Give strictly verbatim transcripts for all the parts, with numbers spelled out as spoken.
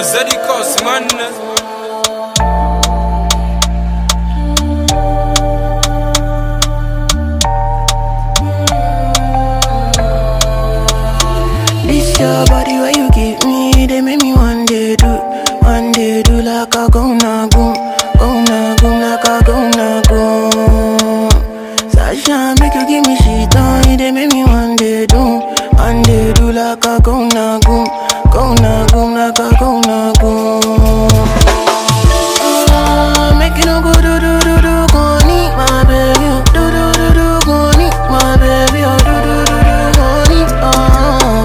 Ozadi Kosman. This your body where you give me, they make me one day do, one day do like a go na go, go na go like a go na go. Sasha make you give me shit on, they make me one day do, one day do like a go na go, go na go like a go na go. Oh, make you no go do do do do, go need my baby, oh. do do do do, go need my baby, oh. do do do do, go need, oh.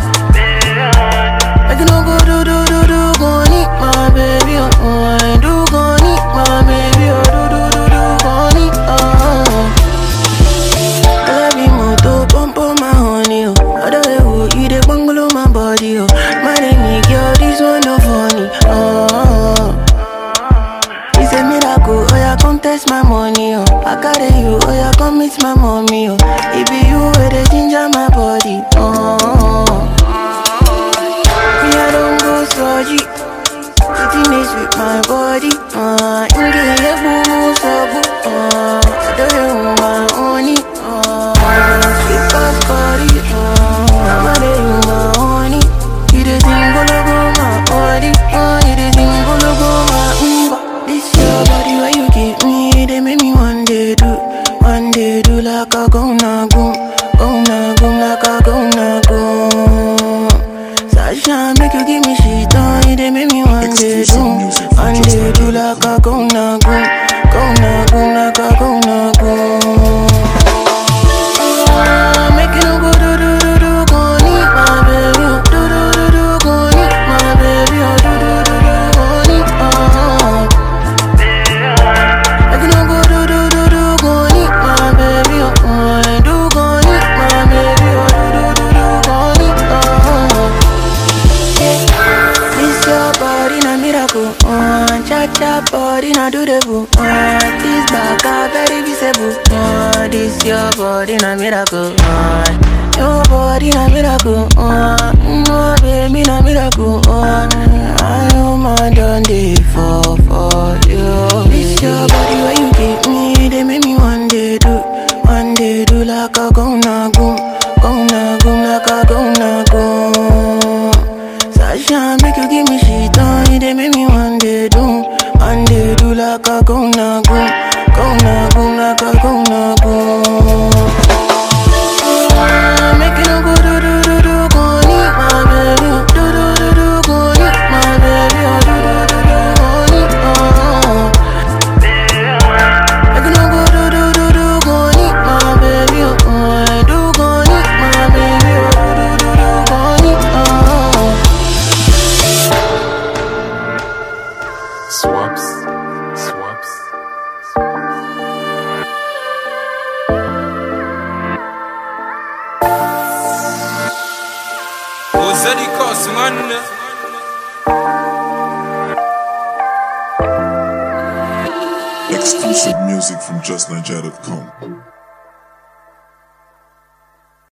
Make you no go do do do do, go need my baby, oh. I do go need my baby, oh. do do do do, go need, oh. I love you more to pump on my honey, oh. I don't know you the bungalow my body, oh. My name is girl, this one no funny, oh. It's a miracle, oh yeah, come test my money, oh. I carry you, oh yeah, come meet my mommy, oh. It be you where they ginger my body, oh. Me I don't go surgery, sitting is with my body, uh. In the air, boo, so boo, uh. I don't know my honey, uh. Sweet ass body, uh. I'm a day, my honey. You the thing, go look on my body, uh. You the thing, go look on my umba. This your body where you give me, they make me one day do, one day do like a go na go, go na go like a go na go. Sasha make you give me shit on, they make me one day do, one day do like a go na go, go na go like a go na go. Oh, make you no go do do do do, go need my baby, oh. do do do do, go need my baby, oh. do do do do, go need, oh. Make you no go do do do do, go need my baby, oh. I do go need my baby, oh. do do do do, go need, oh. Yeah. This your body na miracle, oh. Cha cha body na do the boo, oh. This back a very visible, oh. This your body na miracle, oh. Your body na miracle, oh. No baby na miracle, oh. I know my done day for for you. This your body where you give me, they make me one day do, one day do like a go na go, go na go like a go na go. Sasha make you give me shit on, they make me one day do, one day do like a go na go, go na go like a go na go. Oh, make you no go do do do do, go need my baby, oh. do do do do, go need my baby, oh. do do do do, go need, oh. Make you no go do do do do, go need my baby, oh. I do go need my baby, oh. do do do do, go need, oh. Swaps, swaps. Ozadi Kosman. Exclusive music from just nigeria dot com.